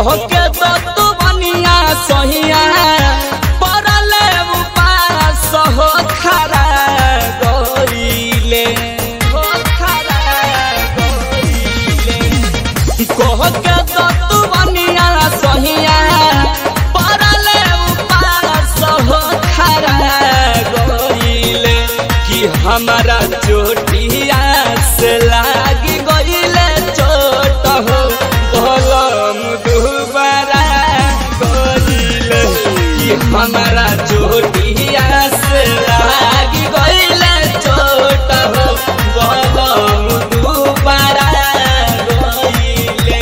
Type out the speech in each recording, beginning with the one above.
कह के तो तू बनिया सहिया परले उपास हो खरा गइले हो खरा गइले कह के तो तू बनिया सहिया परले उपास हो खरा गइले कि हमारा चोटिया से लागी गइले चोट हो भलम दुबारा गइले कि हमारा चोटिया से लागी गइले चोट हो भलम दुबारा गइले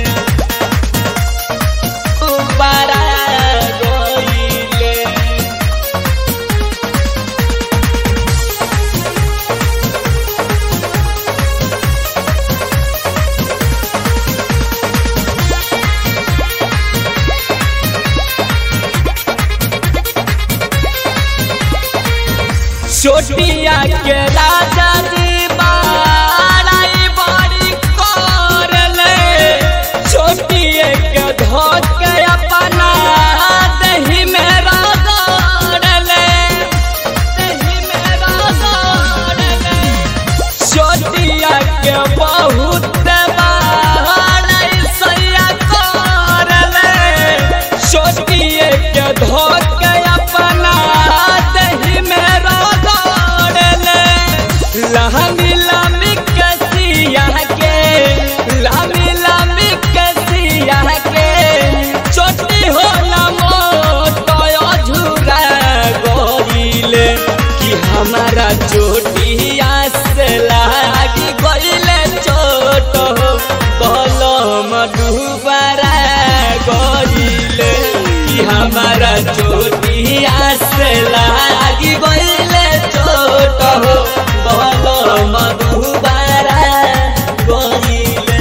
दुबारा गइले। चोटिया के राजा जी बाराई बड़ी करले चोटिए के धोत के अपना दही में रगड़ले दही में रगड़ले चोटिया के बहुत बाराई सैया करले चोटिए के धोत के अपना दही में लामी लामी कसिया के लामी लामी कसिया के चोटी हो ना मोटो झूरा गइले कि हमारा चोटिया से लागी गइले चोट हो कलम दुबारा गइले कि हमारा चोटिया से लागी गइले चोट हो कलम दुबारा गइले।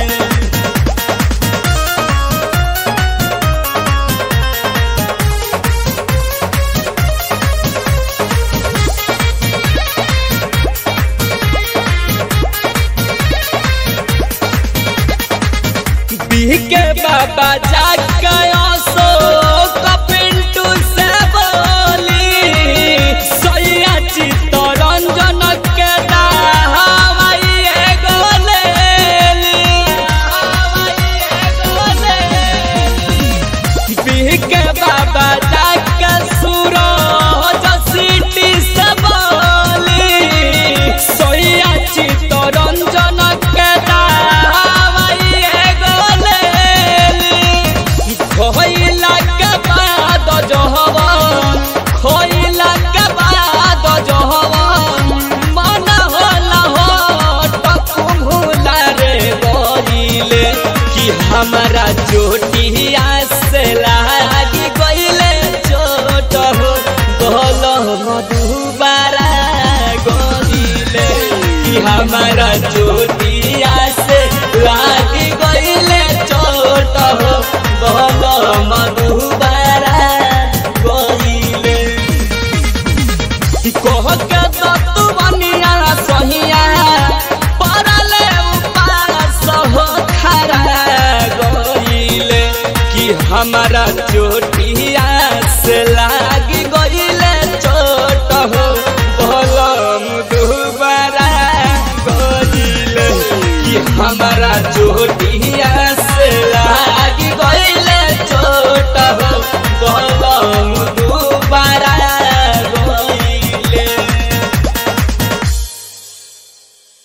बीके बाबा जाके सो कपिंटू से बोली सैया चित्तरंजन के के बाबा जाके सूरज सिटी से बोली सैया चित्तरंजन के खोइला के बाद जहवन खोइला के बाद जहवन मन होला हो टकुमुला रे गइले कि हमारा चोटिया से लागी गइले चोट हो कलम दुबारा गइले कि हमारा चोटिया से लागी गइले चोट हो कलम दुबारा गइले कह के तो तू बनिया सहिया परले उपास हो खरा गइले कि हमारा चोटिया से